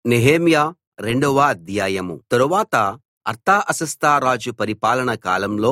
నెహెమ్యా రెండవ అధ్యాయం. తరువాత అర్తహషస్త రాజు పరిపాలన కాలంలో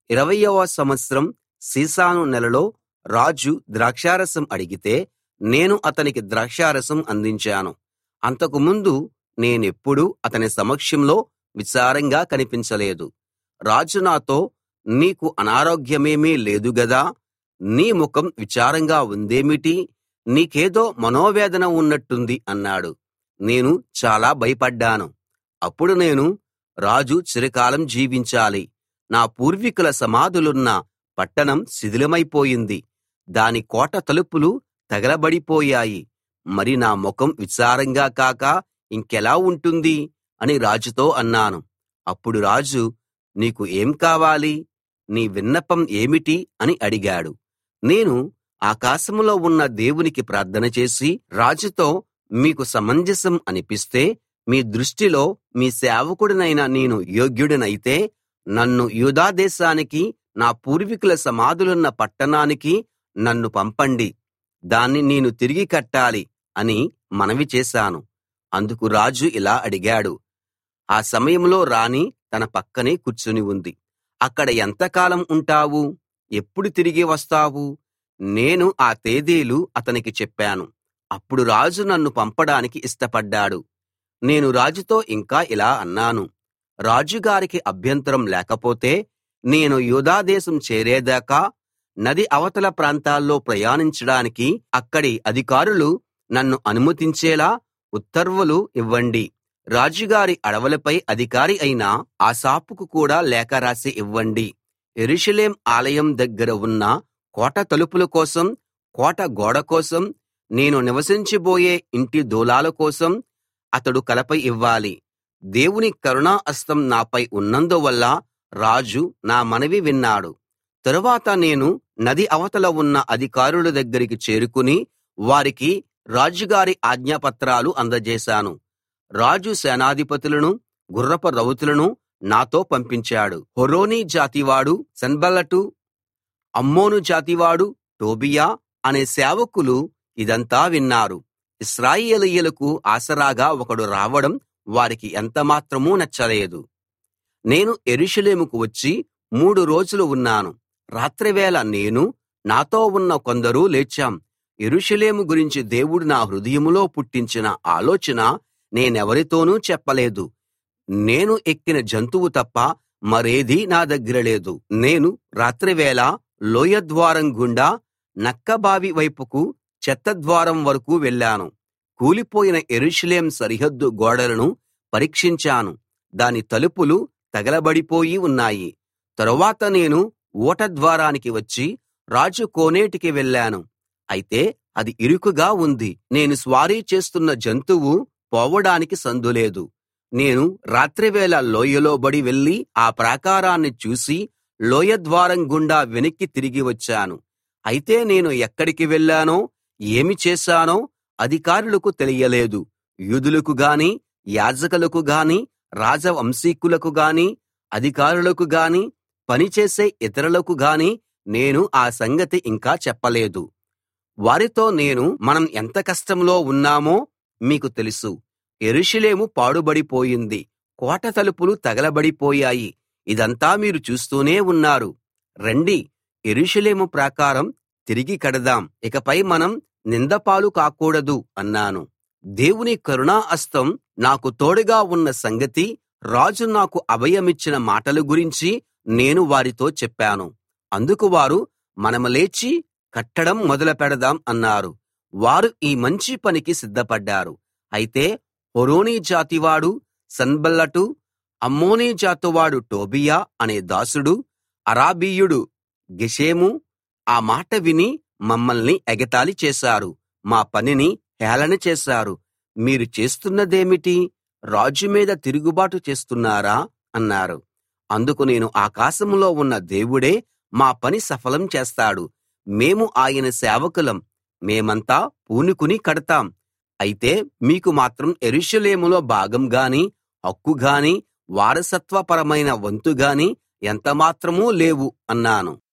20వ సంవత్సరం సీసాను నెలలో రాజు ద్రాక్షారసం అడిగితే నేను అతనికి ద్రాక్షారసం అందించాను. అంతకుముందు నేనెప్పుడూ అతని సమక్షంలో విచారంగా కనిపించలేదు. రాజు నాతో, నీకు అనారోగ్యమేమీ లేదు గదా? నీ ముఖం విచారంగా ఉందేమిటి? నీకేదో మనోవేదన ఉన్నట్టుంది అన్నాడు. నేను చాలా భయపడ్డాను. అప్పుడు నేను, రాజు చిరకాలం జీవించాలి. నా పూర్వీకుల సమాధులున్న పట్టణం శిథిలమైపోయింది. దాని కోట తలుపులు తగలబడిపోయాయి. మరి నా ముఖం విచారంగా కాక ఇంకెలా ఉంటుంది అని రాజుతో అన్నాను. అప్పుడు రాజు, నీకు ఏం కావాలి? నీ విన్నపం ఏమిటి అని అడిగాడు. నేను ఆకాశంలో ఉన్న దేవునికి ప్రార్థన చేసి రాజుతో, మీకు సమంజసం అనిపిస్తే మీ దృష్టిలో మీ సేవకుడినైన నేను యోగ్యుడినైతే నన్ను యూదా దేశానికి, నా పూర్వీకుల సమాధులున్న పట్టణానికి నన్ను పంపండి. దాన్ని నేను తిరిగి కట్టాలి అని మనవి చేశాను. అందుకు రాజు ఇలా అడిగాడు. ఆ సమయంలో రాణి తన పక్కనే కూర్చుని ఉంది. అక్కడ ఎంతకాలం ఉంటావు? ఎప్పుడు తిరిగి వస్తావు? నేను ఆ తేదీలు అతనికి చెప్పాను. అప్పుడు రాజు నన్ను పంపడానికి ఇష్టపడ్డాడు. నేను రాజుతో ఇంకా ఇలా అన్నాను, రాజుగారికి అభ్యంతరం లేకపోతే నేను యూదా దేశం చేరేదాకా నది అవతల ప్రాంతాల్లో ప్రయాణించడానికి అక్కడి అధికారులు నన్ను అనుమతించేలా ఉత్తర్వులు ఇవ్వండి. రాజుగారి అడవులపై అధికారి అయిన ఆసాపుకు కూడా లేఖ రాసి ఇవ్వండి. యెరూషలేం ఆలయం దగ్గర ఉన్న కోట తలుపుల కోసం, కోట గోడ కోసం, నేను నివసించబోయే ఇంటి దూలాల కోసం అతడు కలప ఇవ్వాలి. దేవుని కరుణా హస్తం నాపై ఉన్నందువల్ల రాజు నా మనవి విన్నాడు. తరువాత నేను నది అవతల ఉన్న అధికారుల దగ్గరికి చేరుకుని వారికి రాజుగారి ఆజ్ఞాపత్రాలు అందజేశాను. రాజు సేనాధిపతులను, గుర్రపు రౌతులను నాతో పంపించాడు. హొరోనీ జాతివాడు సన్బల్లటు, అమ్మోను జాతివాడు టోబీయా అనే సేవకులు ఇదంతా విన్నారు. ఇశ్రాయేలీయులకు ఆసరాగా ఒకడు రావడం వారికి ఎంతమాత్రమూ నచ్చలేదు. నేను యెరూషలేముకు వచ్చి 3 రోజులు ఉన్నాను. రాత్రివేళ నేను, నాతో ఉన్న కొందరు లేచాం. యెరూషలేము గురించి దేవుడు నా హృదయంలో పుట్టించిన ఆలోచన నేనెవరితోనూ చెప్పలేదు. నేను ఎక్కిన జంతువు తప్ప మరేదీ నా దగ్గర లేదు. నేను రాత్రివేళ లోయ ద్వారం గుండా నక్కబావి వైపుకు చెత్త ద్వారం వరకు వెళ్ళాను. కూలిపోయిన యెరూషలేం సరిహద్దు గోడలను పరీక్షించాను. దాని తలుపులు తగలబడిపోయి ఉన్నాయి. తరువాత నేను ఊట ద్వారానికి వచ్చి రాజు కోనేటికి వెళ్ళాను. అయితే అది ఇరుకుగా ఉంది. నేను స్వారీ చేస్తున్న జంతువు పోవడానికి సందులేదు. నేను రాత్రివేళ లోయలో బడి వెళ్లి ఆ ప్రాకారాన్ని చూసి లోయ ద్వారం గుండా వెనక్కి తిరిగి వచ్చాను. అయితే నేను ఎక్కడికి వెళ్ళానో, ఏమి చేశానో అధికారులకు తెలియలేదు. యూదులకు గాని, యాజకులకు గాని, రాజవంశీకులకు గాని, అధికారులకు గాని, పనిచేసే ఇతరులకు గాని నేను ఆ సంగతి ఇంకా చెప్పలేదు. వారితో నేను, మనం ఎంత కష్టంలో ఉన్నామో మీకు తెలుసు. యెరూషలేము పాడుబడిపోయింది. కోట తలుపులు తగలబడిపోయాయి. ఇదంతా మీరు చూస్తూనే ఉన్నారు. రండి, యెరూషలేము ప్రాకారం తిరిగి కడదాం. ఇకపై మనం నిందపాలు కాకూడదు అన్నాను. దేవుని కరుణా హస్తం నాకు తోడుగా ఉన్న సంగతి, రాజు నాకు అభయమిచ్చిన మాటల గురించి నేను వారితో చెప్పాను. అందుకు వారు, మనం లేచి కట్టడం మొదలు పెడదాం అన్నారు. వారు ఈ మంచి పనికి సిద్ధపడ్డారు. అయితే హొరోనీ జాతివాడు సన్బల్లటు, అమ్మోనీ జాతివాడు టోబీయా అనే దాసుడు, అరబీయుడు గెషెము ఆ మాట విని మమ్మల్ని ఎగతాళి చేశారు. మా పనిని హేళన చేశారు. మీరు చేస్తున్నదేమిటి? రాజు మీద తిరుగుబాటు చేస్తున్నారా అన్నారు. అందుకు నేను, ఆకాశంలో ఉన్న దేవుడే మా పని సఫలం చేస్తాడు. మేము ఆయన సేవకులం. మేమంతా పూనుకుని కడతాం. అయితే మీకు మాత్రం యెరూషలేములో భాగం గాని, హక్కు గాని, వారసత్వపరమైన వంతు గాని ఎంతమాత్రమూ లేవు అన్నాను.